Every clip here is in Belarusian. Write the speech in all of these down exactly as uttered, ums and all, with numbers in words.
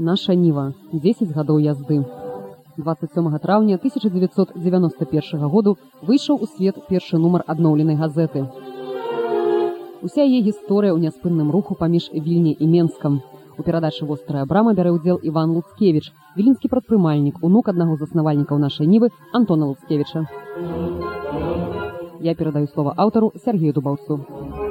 Наша Ніва. дзесяць гадоў язды. дваццаць сёмага траўня тысяча дзевяцьсот дзевяноста першага году выйшаў у свет першы нумар адноўленай газеты. Уся яе гісторыя ў няспынным руху паміж Вільняй і Менскам. У перадачы «Вострая брама» бярэ ўдзел Іван Луцкевіч, віленскі прадпрымальнік, унук аднаго з заснавальнікаў нашай Нівы Антона Луцкевіча. Я перадаю слова аўтару Сергею Дубаўцу.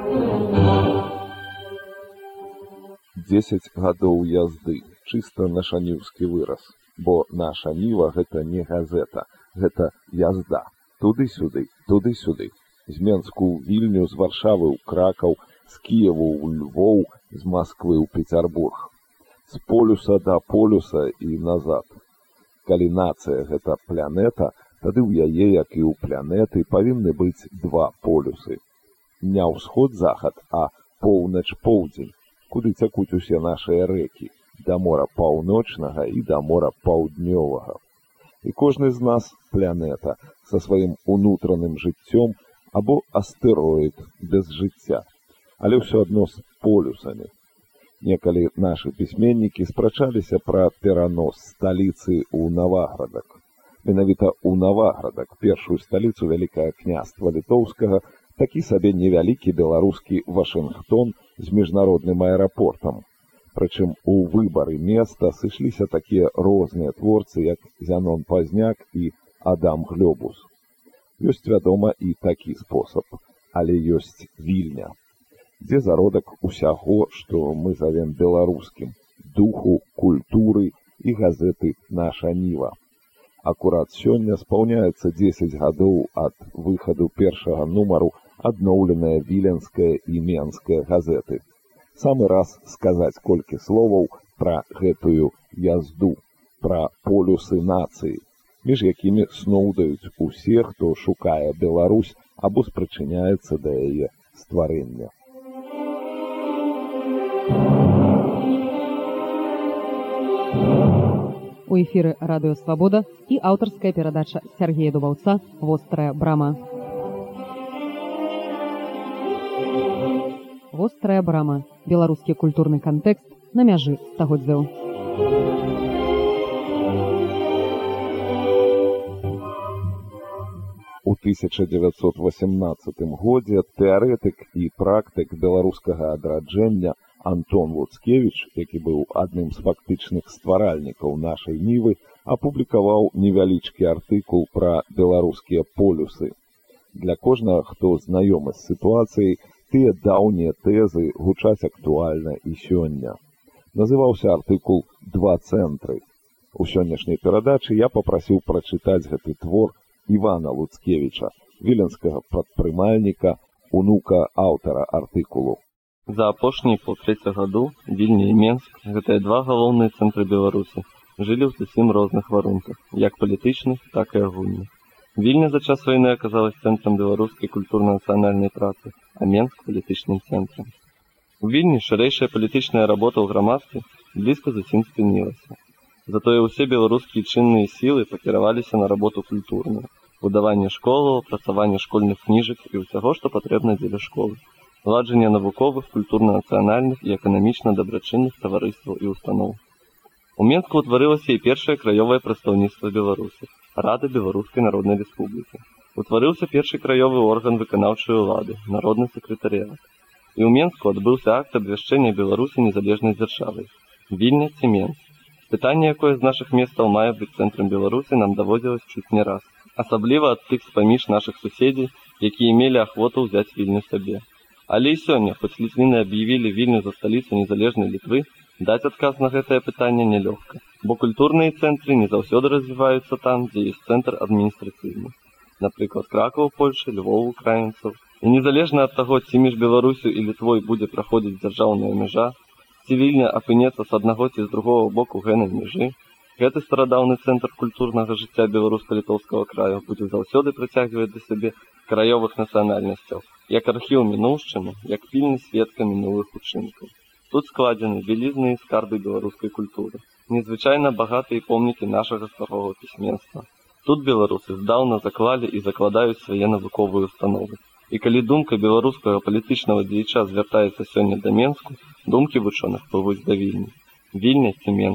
дзесяць гадоў язды. Чыста нашаніўскі выраз. Бо наша Ніва — гэта не газета, гэта язда. Туды-сюды, туды-сюды. З Менску ў Вільню, з Варшавы ў Кракаў, з Кіеву ў Львоў, з Масквы ў Пецярбург. З полюса да полюса і назад. Калі нацыя — гэта планета, тады ў яе, як і ў планеты, павінны быць два полюсы. Не ўсход-захад, а поўнач-поўдзень, куды цякуць усе нашыя рэкі, да мора паўночнага і да мора паўднёвага. І кожны з нас — планета са сваім унутраным жыццём або астэроід без жыцця, але ўсё адно з полюсамі. Некалі нашы пісьменнікі спрачаліся пра перанос сталіцы ў Наваградак. Менавіта ў Наваградак, першую сталіцу Вялікага княства Літоўскага, такі сабе невялікі беларускі Вашынгтон з міжнародным аэрапортам. Прычым у выбары места сышліся такія розныя творцы, як Зянон Пазняк і Адам Глёбус. Ёсць, вядома, і такі спосаб, але ёсць Вільня, дзе зародак усяго, што мы завем беларускім, духу, культуры і газеты «Наша Ніва». Акурат сёння спаўняецца дзесяць гадоў ад выхаду першага нумару адноўленая віленская і менская газеты. Самы раз сказаць колькі словаў пра гэтую язду, пра полюсы нацыі, між якімі сноўдаюць усе, хто шукае Беларусь або спрычыняецца да яе стварэння. У эфіры радыё «Свабода» і аўтарская перадача Сергея Дубаўца «Вострая брама». «Вострая брама» – беларускі культурны кантэкст на мяжы стагоддзяў. У тысяча дзевяцьсот васямнаццатым годзе тэарэтык і практык беларускага адраджэння Антон Луцкевіч, які быў адным з фактычных стваральнікаў нашай Нівы, апублікаваў невялічкі артыкул пра беларускія полюсы. Для кожнага, хто знаёмы з сітуацыяй, тыя даўнія тэзы гучаць актуальна і сёння. Называўся артыкул «Два цэнтры». У сённяшняй перадачы я папрасіў прачытаць гэты твор Івана Луцкевіча, віленскага прадпрымальніка, унука аўтара артыкулу. За апошнія паўтрэця гадоў Вільня і Менск, гэтыя два галоўныя цэнтры Беларусі, жылі ў зусім розных варунках, як палітычных, так і агульных. Вільня за час вайны аказалась цэнтрам беларускай культурна-нацыянальнай працы, а Менск — палітычным цэнтрам. У Вільні шырэйшая палітычная работа ў грамадстве блізка зусім спынілася. Затое ўсе беларускія чынныя сілы пакіраваліся на работу культурную, будаванне школаў, працаванне школьных кніжак і ўсяго, што патрэбна дзеля школы, наладжанне навуковых, культурна-нацыянальных і эканамічна дабрачынных таварыстваў і устаноў. У Менску ўтварылася і першае краёвае прадстаўніцтва Беларусі — Рада Беларускай Народнай Рэспублікі. Утварыўся першы краёвы орган выканаўчай улады — Народны сакратарыят. І ў Менску адбыўся акт абвяшчэння Беларусі незалежнай дзяржавай. Вільня ці Менск? Пытанне, якое з нашых месцаў мае быць цэнтрам Беларусі, нам даводзілася чуць не раз. Асабліва ад тых з-паміж нашых суседзей, якія мелі ахвоту ўзяць Вільню сабе. Але і сёння, хоць літвіны аб'явілі Вільню за сталіцу незалежнай Літвы, даць адказ на гэтае пытанне нялёгка, бо культурныя цэнтры не заўсёды развіваюцца там, дзе ёсць цэнтр адміністрацыйны. Напрыклад, Кракаў у Польшы, Львов у украінцаў. І незалежна ад таго, ці між Беларусю і Літвой будзе праходзіць дзяржаўная мяжа, ці Вільня апынецца з аднаго ці з другога боку гэнай мяжы, гэты старадаўны цэнтр культурнага жыцця беларуска-літоўскага краю будзе заўсёды прыцягваць да сябе краёвых нацыянальнасцяў, як архіў мінуўшчыны, як пільны сведка мінулых учынкаў. Тут складзены вялізныя скарбы беларускай культуры, незвычайна багатыя помнікі нашага старога пісьменства. Тут беларусы здаўна заклалі і закладаюць свае навуковыя установы. І калі думка беларускага палітычнага дзеяча звяртаецца сёння да Менску, думкі вучоных плывуць да Вільні. Вільня ці Менск?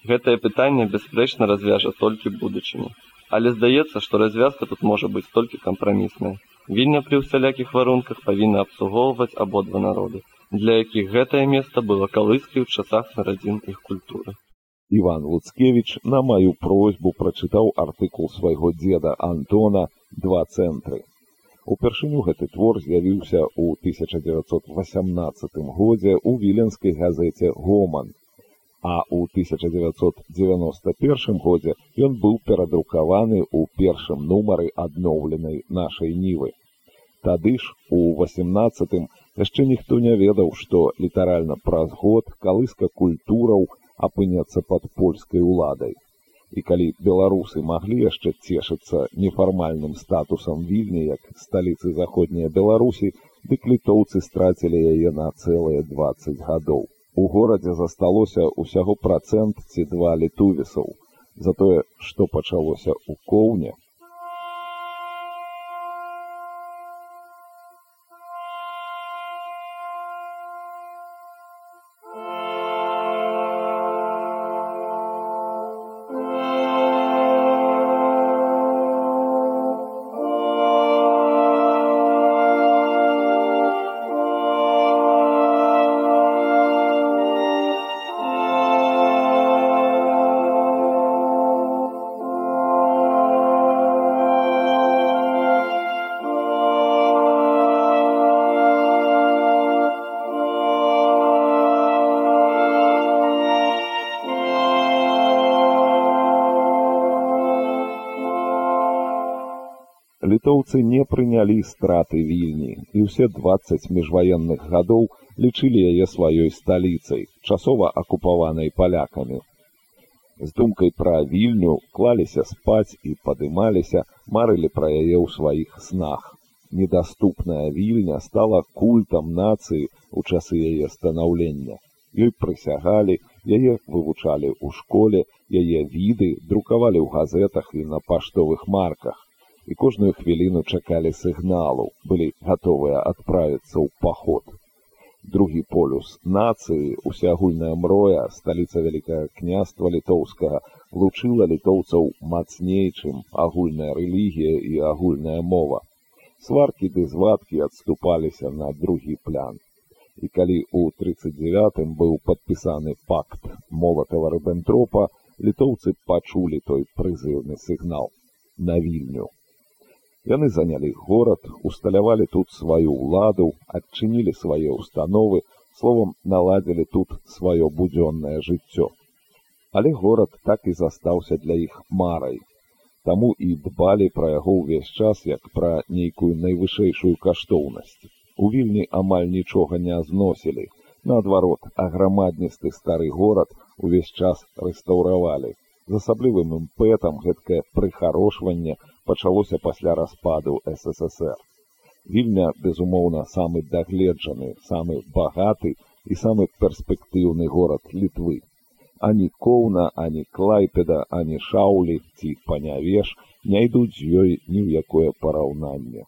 Гэтае пытанне бясспрэчна развяжа толькі будучыня. Але здаецца, што развязка тут можа быць толькі кампрамісная. Вільня пры ўсялякіх варунках павінна абслугоўваць абодва народы, для якіх гэтае месца было калыскай у часах нарадзін іх культуры. Іван Луцкевіч на маю просьбу прачытаў артыкул свайго дзеда Антона «Два цэнтры». Упершыню гэты твор з'явіўся ў тысяча дзевяцьсот васямнаццатым годзе ў віленскай газеце «Гоман», а ў тысяча дзевяцьсот дзевяноста першым годзе ён быў перадрукаваны ў першым нумары адноўленай нашай Нівы. Тады ж, у васямнаццатым, яшчэ ніхто не ведаў, што літаральна праз год калыска культураў апынецца пад польскай уладай. І калі беларусы маглі яшчэ цешыцца нефармальным статусам Вільні як сталіцы заходняй Беларусі, дык літоўцы страцілі яе на цэлыя дваццаць гадоў. У горадзе засталося ўсяго працэнт ці два літувісаў. За тое, што пачалося ў Коўне, літоўцы не прынялі страты Вільні і ўсе дваццаць міжваенных гадоў лічылі яе сваёй сталіцай, часова акупаванай палякамі. З думкай пра Вільню клаліся спаць і падымаліся, марылі пра яе ў сваіх снах. Недаступная Вільня стала культам нацыі ў часы яе станаўлення. Ёй прысягалі, яе вывучалі ў школе, яе віды друкавалі ў газетах і на паштовых марках. І кожную хвіліну чакалі сігналу, былі гатовыя адправіцца ў паход. Другі полюс нацыі, усеагульная мроя, сталіца Вялікага княства літоўскага, лучыла літоўцаў мацней, чым агульная рэлігія і агульная мова. Сваркі ды звадкі адступаліся на другі план. І калі ў трыццаць дзевятым быў падпісаны пакт Молатава-Ріббентропа, літоўцы пачулі той прызыўны сігнал на Вільню. Яны занялі горад, усталявалі тут сваю ўладу, адчынілі свае ўстановы, словам, наладзілі тут сваё будзённае жыццё. Але горад так і застаўся для іх марай. Таму і дбалі пра яго ўвесь час, як пра нейкую найвышэйшую каштоўнасць. У Вільні амаль нічога не зносілі. Наадварот, аграмадністы стары горад увесь час рэстаўравалі. З асаблівым імпэтам гэткае прыхарошванне пачалося пасля распаду эс эс эс эр. Вільня, безумоўна, самы дагледжаны, самы багаты і самы перспектыўны горад Літвы. Ані Коўна, ані Клайпеда, ані Шаулі ці Панявеш не ідуць з ёй ні ў якое параўнанне.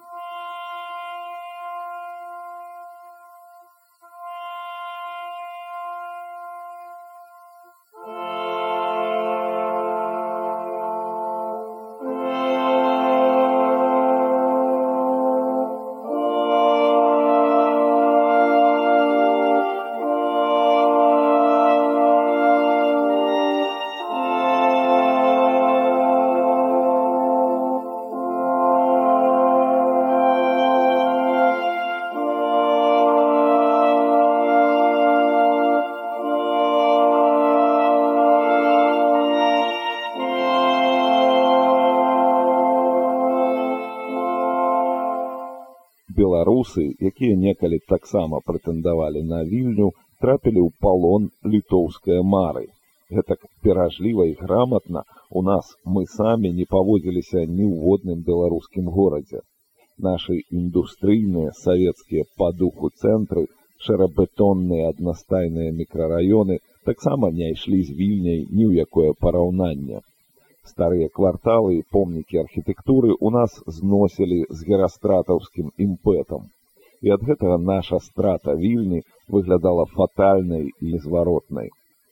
Беларусы, якія некалі таксама прэтэндавалі на Вільню, трапілі ў палон літоўскае мары. Гэтак перажліва і граматна у нас мы самі не паводзіліся ні ў водным беларускім горадзе. Нашы індустрыйныя савецкія па духу цэнтры, шэрабетонныя аднастайныя мікрараёны таксама не ішлі з Вільняй ні ў якое параўнанне. Старыя кварталы і помнікі архітэктуры ў нас зносілі з герастратаўскім імпэтам. І ад гэтага наша страта Вільні выглядала фатальнай і зваротнай.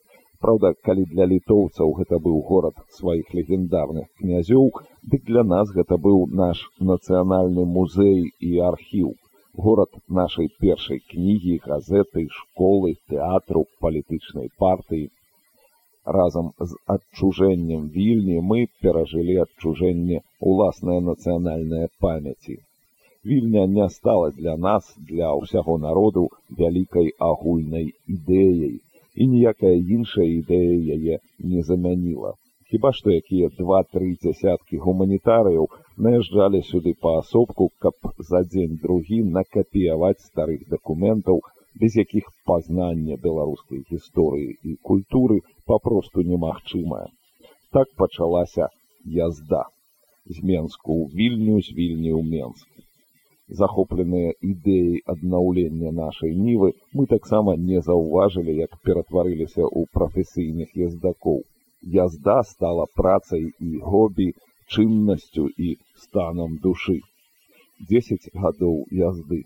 Праўда, калі для літоўцаў гэта быў горад сваіх легендарных князёў, дык для нас гэта быў наш нацыянальны музей і архіў. Горад нашай першай кнігі, газеты, школы, тэатру, палітычнай партыі. Разам з адчужэннем Вільні мы перажылі адчужэнне ўласнай нацыянальнай памяці. Вільня не стала для нас, для ўсяго народу, вялікай агульнай ідэяй, і ніякая іншая ідэя яе не замяніла. Хіба што якія два-тры дзясяткі гуманітарыяў наязджалі сюды паасобку, каб за дзень-другі накапіяваць старых дакументаў, без якіх пазнанне беларускай гісторыі і культуры папросту немагчымае. Так пачалася язда. З Менску ў Вільню, з Вільні ў Менск. Захопленыя ідэяй аднаўлення нашай нівы, мы таксама не заўважылі, як ператварыліся ў прафесійных яздакоў. Язда стала працай і хобі, чыннасцю і станам душы. Дзесяць гадоў язды.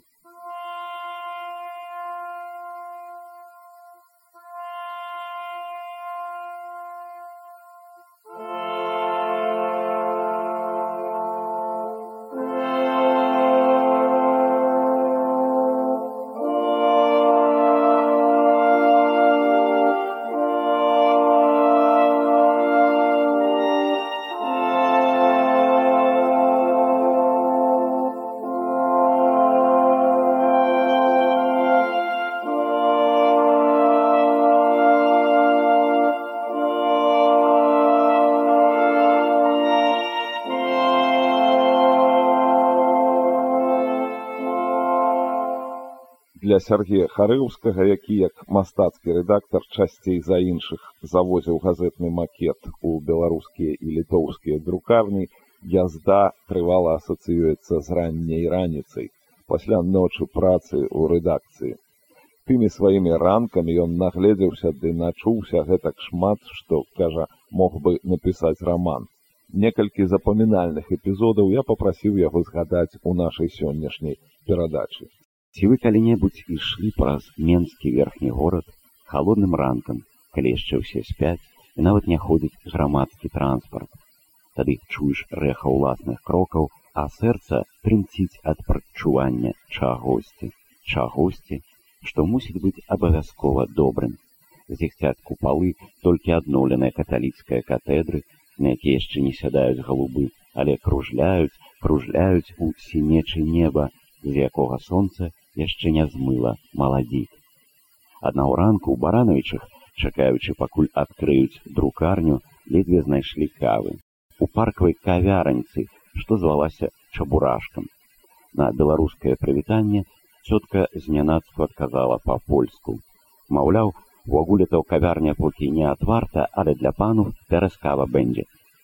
Для Сяргея Харэўскага, які як мастацкі рэдактар часцей за іншых завозіў газетны макет у беларускія і літоўскія друкарні, язда трывала асацыюецца з ранняй раніцай, пасля ночы працы ў рэдакцыі. Тымі сваімі ранкамі ён нагледзеўся ды начуўся гэтак шмат, што, кажа, мог бы напісаць раман. Некалькі запамінальных эпізодаў я папрасіў яго згадаць у нашай сённяшняй перадачы. Ці вы калі-небудзь ішлі праз менскі верхні горад халодным ранкам, калі яшчэ ўсе спяць і нават не ходзіць грамадскі транспарт? Тады чуеш рэха ўласных крокаў, а сэрца трымціць ад прадчування чагосьці, чагосьці, што мусіць быць абавязкова добрым. Зіхцяць купалы толькі адноўленыя каталіцкія катэдры, на якія яшчэ не сядаюць галубы, але кружляюць, кружляюць у сінечы неба, з якога сонца яшчэ не змыла маладзік. Аднаго ранку ў Баранавічах, чакаючы, пакуль адкрыюць друкарню, ледзьве знайшлі кавы. У паркавай кавярніцы, што звалася Чабурашкам. На беларускае прывітанне цётка знянацку адказала па-польску. Маўляў, увогуле-то кавярня покі не адварта, але для панов зараз кава бэндзе.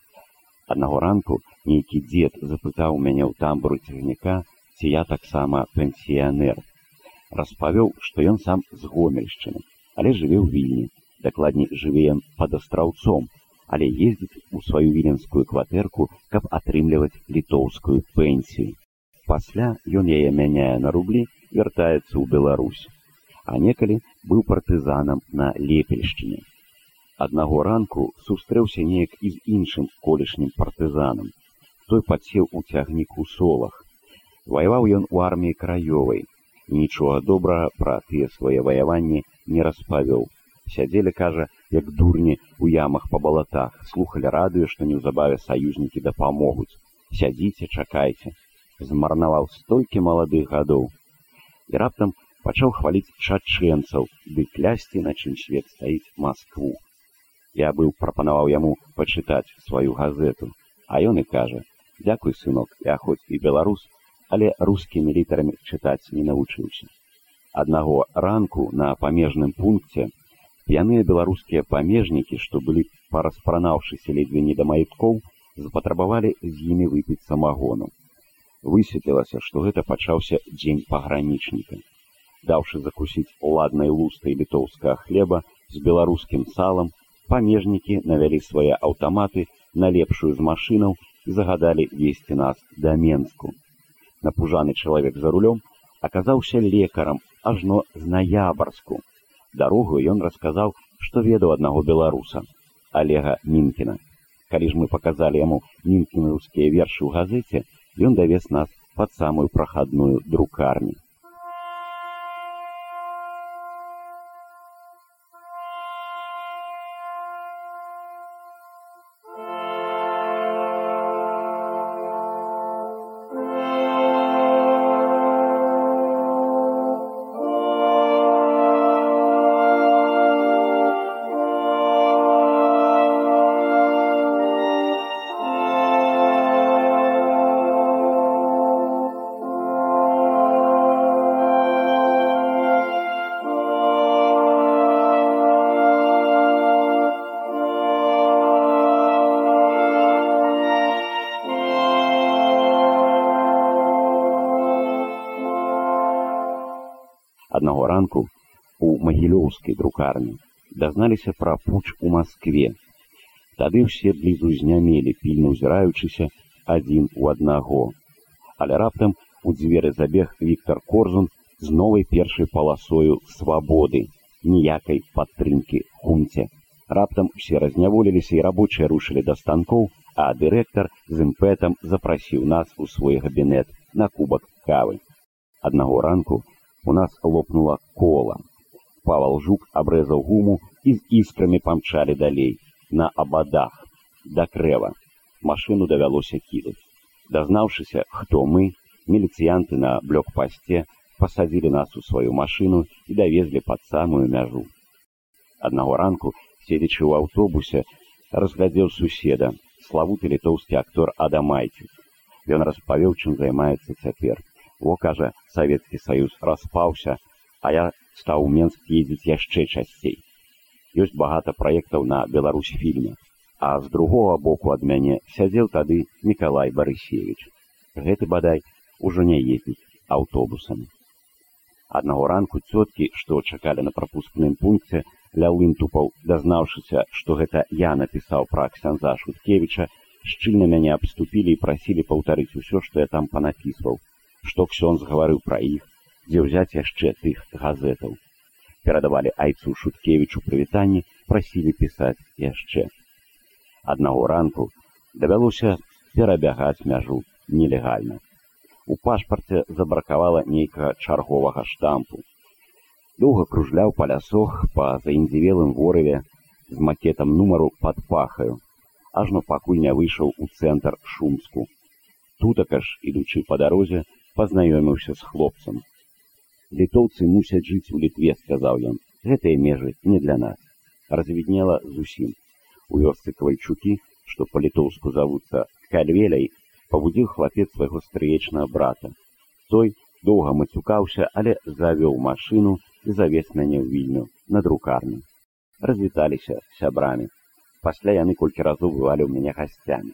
Аднаго ранку нейкі дзед запытаў мяне ў тамбуру цягніка, ці я таксама пенсіянер. Распавёў, што ён сам з Гомельшчыны, але жыве ў Вільні. Дакладней, жыве ён пад Астраўцом, але ездзіць у сваю віленскую кватэрку, каб атрымліваць літоўскую пенсію. Пасля ён яе мяняе на рублі, вяртаецца ў Беларусь. А некалі быў партызанам на Лепельшчыне. Аднаго ранку сустрэўся неяк і з іншым колішнім партызанам. Той падсеў у цягнік у Солах. Ваяваў ён у арміі краёвай. Нічога добрага пра тыя свае ваяванні не распавёў. Сядзелі, кажа, як дурні у ямах па балатах, слухалі радыё, што неўзабаве саюзнікі дапамогуць. Сядзіце, чакайце. Змарнаваў столькі маладых гадоў. І раптам пачаў хваліць чачэнцаў, ды клясці, на чым свет стаіць, Маскву. Я быў прапанаваў яму пачытаць сваю газету, а ён і кажа: «Дзякуй, сынок, я хоць і беларус, але рускімі літарамі чытаць не навучыўся». Аднаго ранку на памежным пункце п'яныя беларускія памежнікі, што былі параспранаўшыся ледзьве не да маіткоў, запатрабавалі з імі выпіць самагону. Высветлілася, што гэта пачаўся дзень пагранічніка. Даўшы закусіць ладнай лустай літоўскага хлеба з беларускім салам, памежнікі навялі свае аўтаматы на лепшую з машынаў і загадалі весці нас да Менску. Напужаны чалавек за рулём аказаўся лекарам ажно з Ноябрску. Дарогу ён расказаў, што ведаў аднаго беларуса, Олега Мінкіна. Калі ж мы паказалі яму мінкінаўскія вершы ў газеце, ён давез нас пад самую прахадную друкарню. Аднаго ранку у магілёўскай друкарні дазналіся пра пуч у Маскве. Тады ўсе блізу знямелі, пільна ўзіраючыся адзін у аднаго. Але раптам у дзверы забег Віктор Корзун з новай першай паласою свабоды, ніякай падтрымкі хунце. Раптам усе разняволіліся і рабочыя рушылі да станкоў, а дырэктар з імпэтам запрасіў нас у свой габінет на кубак кавы. Аднаго ранку у нас лопнула кола. Павал Жук абрэзаў гуму і з іскрамі памчалі далей, на абадах, да крэва. Машыну давялося кідаць. Дазнаўшыся, хто мы, міліцыянты на блёкпасце пасадзілі нас у сваю машыну і давезлі пад самую мяжу. Аднаго ранку, седзячы ў аўтобусе, разглядзеў суседа, славуты літоўскі актор Адамайчук. Ён распавёў, чым займаецца цяпер. О, кажа, Савецкі Саюз распаўся, а я стаў у Менск ездзіць яшчэ часцей. Ёсць багата праектаў на Беларусьфільме, а з другога боку ад мяне сядзеў тады Мікалай Барысевіч. Гэты, бадай, ужо не ездзіць аўтобусамі. Аднаго ранку цёткі, што чакалі на прапускным пункце, ля Лынтупаў, дазнаўшыся, што гэта я напісаў пра ксяндза Шуткевіча, шчыльна мяне абступілі і прасілі паўтарыць усё, што я там панапісваў, што ксёндз гаварыў пра іх, дзе ўзяць яшчэ тых газетаў. Перадавалі айцу Шуткевічу прывітанні, прасілі пісаць яшчэ. Аднаго ранку давялося перабягаць мяжу нелегальна. У пашпарце забракавала нейкага чарговага штампу. Доўга кружляў па лясох, па заіндзівелым ворыве з макетам нумару пад пахаю, ажно пакуль не выйшаў у цэнтр Шумску. Тутака ж, ідучы па дарозе, пазнаёміўся з хлопцам. «Літоўцы мусяць жыць у Літве», — сказаў ён. «Гэтыя межы не для нас». Развіднела зусім. У вёсцы Кавальчукі, што па-літоўску завуцца Кальвеляй, пабудзіў хлапец свайго стрыечнага брата. Той доўга мацюкаўся, але завёў машыну і завез мяне ў Вільню на друкарню. Развіталіся сябрамі. Пасля яны колькі разоў бывалі ў мяне гасцямі.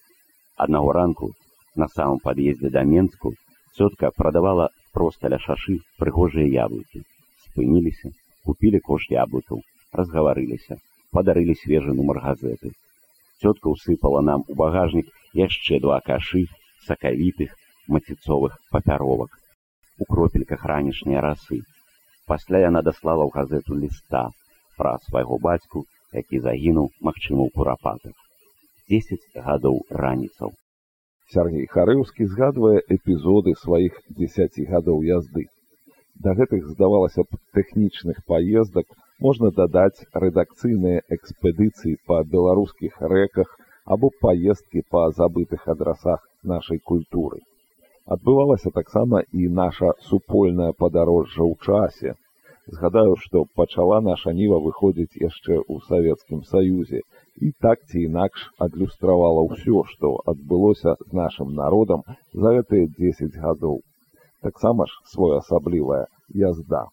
Аднаго ранку на самым пад'ездзе да Менску цётка прадавала проста ля шашы прыгожыя яблыкі. Спыніліся, купілі кош яблыкаў, разгаварыліся, падарылі свежы нумар газеты. Цётка ўсыпала нам у багажнік яшчэ два кашы сакавітых маціцовых папяровак, у кропельках ранішняй расы. Пасля яна даслала ў газету ліста пра свайго бацьку, які загінуў, магчыма, у курапатах. Дзесяць гадоў раніцаў. Сяргей Харэўскі згадвае эпізоды сваіх дзесяці гадоў язды. Да гэтых, здавалася б, тэхнічных паездак можна дадаць рэдакцыйныя экспедыцыі па беларускіх рэках або паездкі па забытых адрасах нашай культуры. Адбывалася таксама і наша супольнае падарожжа ў часе. Згадаю, што пачала наша ніва выходзіць яшчэ ў Савецкім Саюзе і так ці інакш адлюстравала ўсё, што адбылося з нашым народам за гэтыя дзесяць гадоў. Таксама ж своеасаблівая язда.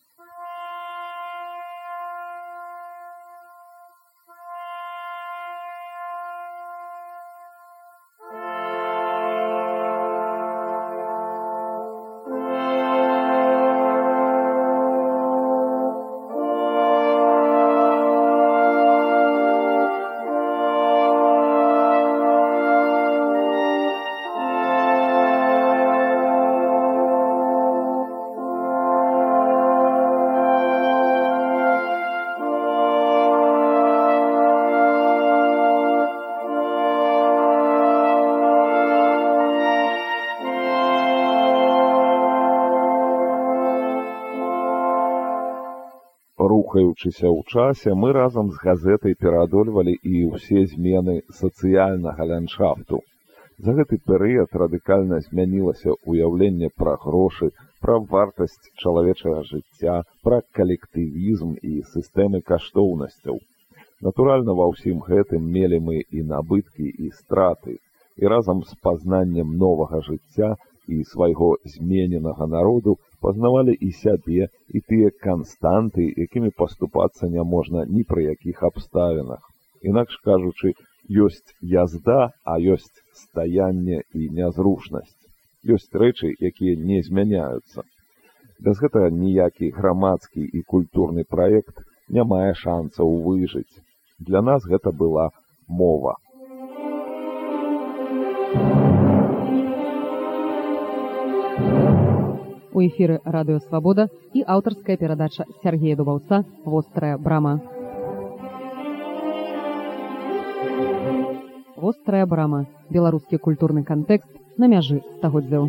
Рухаючыся ў часе, мы разам з газетай пераадольвалі і ўсе змены сацыяльнага ландшафту. За гэты перыяд радыкальна змянілася ўяўленне пра грошы, пра вартасць чалавечага жыцця, пра калектывізм і сістэмы каштоўнасцяў. Натуральна, ва ўсім гэтым мелі мы і набыткі, і страты, і разам з пазнаннем новага жыцця і свайго змененага народу пазнавалі і сябе, і тыя канстанты, якімі паступацца не можна ні пры якіх абставінах. Інакш кажучы, ёсць язда, а ёсць стаянне і нязручнасць. Ёсць рэчы, якія не змяняюцца. Без гэтага ніякі грамадскі і культурны праект не мае шансаў выжыць. Для нас гэта была мова. У эфіры радыё Свабода і аўтарская перадача Сяргея Дубаўца «Вострая брама». «Вострая брама» – беларускі культурны кантэкст на мяжы стагоддзяў.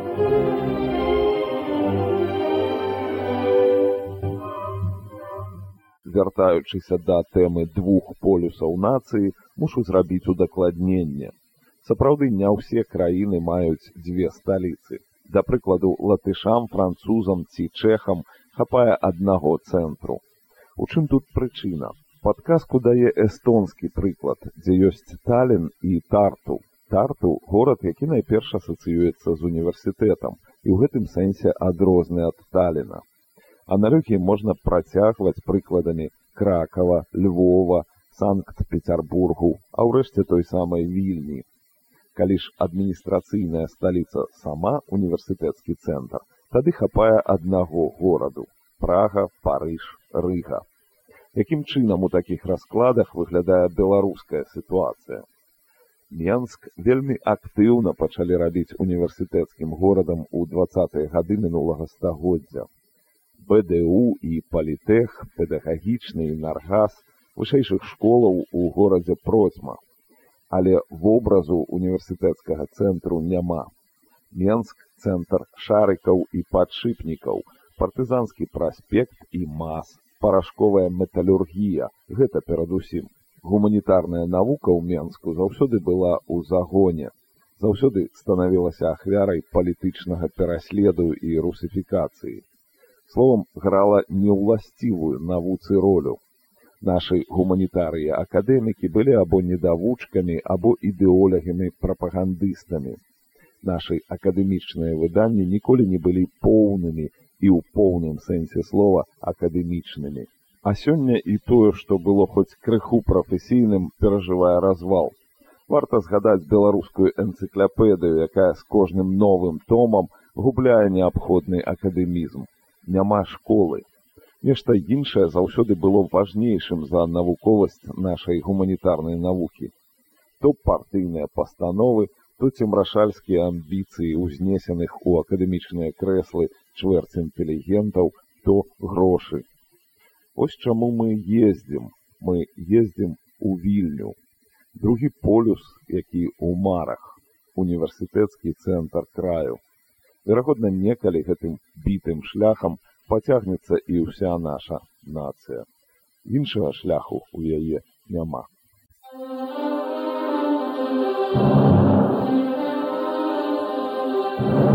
Вяртаючыся да тэмы двух полюсаў нацыі, мушу зрабіць удакладненне. Сапраўды, не ўсе краіны маюць дзве сталіцы. Да прыкладу, латышам, французам ці чэхам хапае аднаго цэнтру. У чым тут прычына? Падказку дае эстонскі прыклад, дзе ёсць Талін і Тарту. Тарту – горад, які найперш асацыюецца з універсітэтам, і ў гэтым сэнсе адрозны ад Таліна. Аналогіі можна працягваць прыкладамі Кракава, Львова, Санкт-Петербургу, а ўрэшце той самай Вільні. Калі ж адміністрацыйная сталіца сама універсітэцкі цэнтр, тады хапае аднаго гораду – Прага, Парыж, Рыга. Якім чынам у такіх раскладах выглядае беларуская сітуацыя? Менск вельмі актыўна пачалі рабіць універсітэцкім горадам у дваццатыя гады мінулага стагоддзя. бэ дэ у і Палітэх, педагагічны і Наргас, вышэйшых школаў у горадзе процьма. Але вобразу універсітэцкага цэнтру няма. Менск – цэнтр шарыкаў і падшыпнікаў, партызанскі праспект і мас, парашковая металургія – гэта перадусім. Гуманітарная навука ў Менску заўсёды была ў загоне, заўсёды станавілася ахвярай палітычнага пераследу і русіфікацыі. Словам, грала неўласцівую навуцы ролю. Нашы гуманітарыі-акадэмікі былі або недавучкамі, або ідэолягамі-прапагандыстамі. Нашы акадэмічныя выданні ніколі не былі поўнымі і ў поўным сэнсе слова акадэмічнымі. А сёння і тое, што было хоць крыху прафесійным, перажывае развал. Варта згадаць беларускую энцыклапедыю, якая з кожным новым томам губляе неабходны акадэмізм. Няма школы. Нешта іншае заўсёды было важнейшым за навуковасць нашай гуманітарнай навукі. То партыйныя пастановы, то цемрашальскія амбіцыі узнесеных у акадэмічныя крэслы чвэрць інтэлігентаў, то грошы. Вось чаму мы ездзім. Мы ездзім у Вільню. Другі полюс, які ў марах, універсітэцкі цэнтр краю. Верагодна, некалі гэтым бітым шляхам пацягнецца і ўся наша нацыя. Іншага шляху ў яе няма. Thank you.